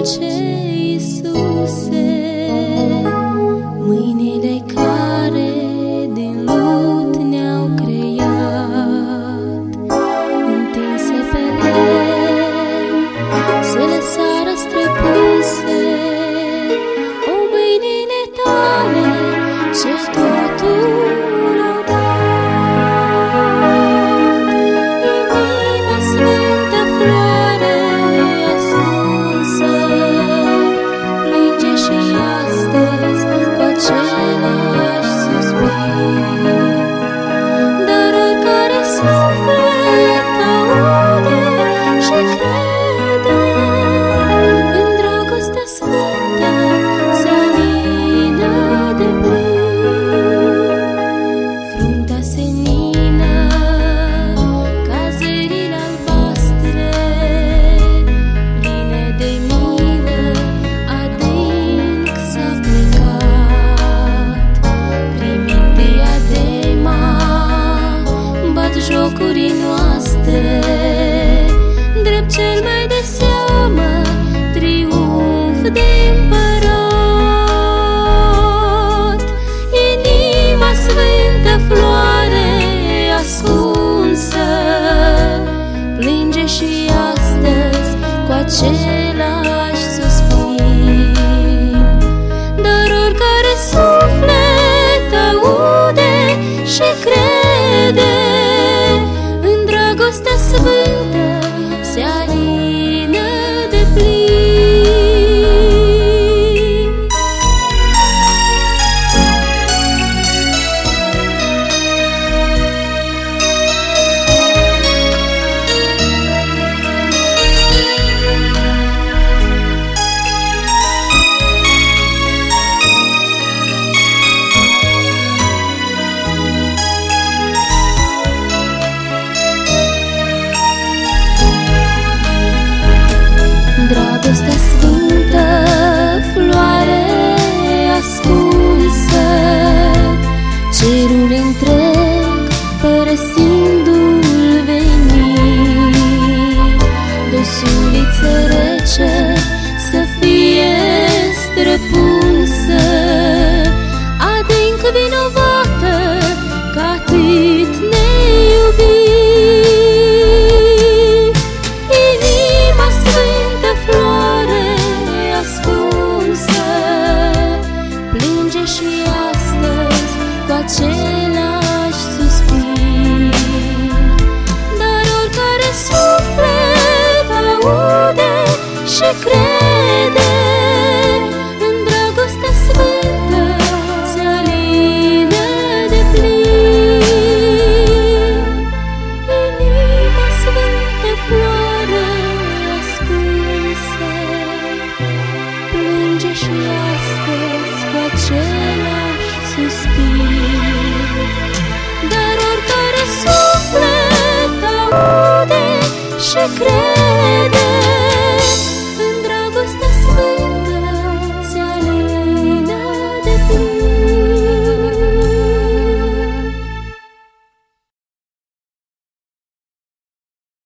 dulce Iisuse, mâinile care din lut ne-au creat, întinse pe lemn, se lăsară străpunse. O, mâinile tale ce totul au dat, inima sfântă, floare ascunsă, plânge și astăzi cu același suspin. Dar oricare suflet aude și crede în dragostea sfântă, se alină de plin. Fruntea senină ca zerile albastre, pline de milă, adânc s-a plecat. Primind diadema, batjocurii noastre, drept cel mai de seamă triumf de împărat. Inima sfântă, floare ascunsă, plânge și astăzi cu același suspin. Dar oricare suflet aude și crede în dragostea sfântă, se alină de plin. Dragostea sfântă, floare ascunsă, cerul întreg părăsindu-l venit, de o suliță rece să fie străpunsă, adânc vinovată că atât ne iubi. Inima sfântă, floare ascunsă, plânge și astăzi cu același suspin. Dar oricare suflet aude și crede în dragostea sfântă, se alină de plin. Inima sfântă, floare ascunsă, plânge și astăzi cu același suspin. Dar oricare suflet aude și crede